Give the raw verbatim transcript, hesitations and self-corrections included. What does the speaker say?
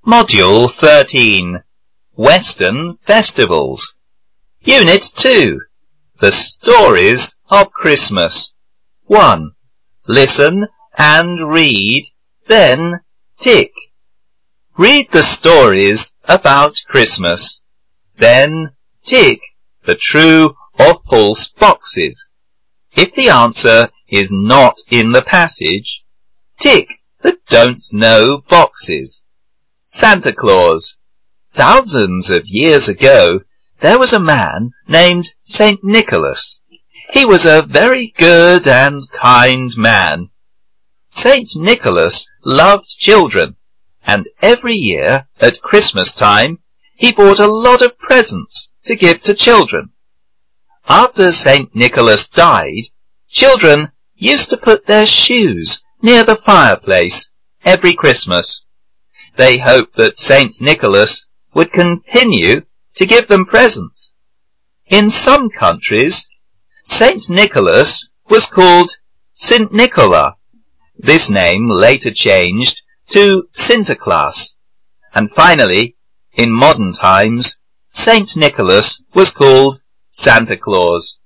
Module thirteen, Western Festivals. Unit two, The Stories of Christmas. one. Listen and read, then tick. Read the stories about Christmas, then tick the true or false boxes. If the answer is not in the passage, tick the don't know boxes. Santa Claus. Thousands of years ago, there was a man named Saint Nicholas. He was a very good and kind man. Saint Nicholas loved children, and every year at Christmas time, he bought a lot of presents to give to children. After Saint Nicholas died, children used to put their shoes near the fireplace every Christmas. They hoped that Saint Nicholas would continue to give them presents. In some countries, Saint Nicholas was called Saint Nicola. This name later changed to Sinterklaas. And finally, in modern times, Saint Nicholas was called Santa Claus.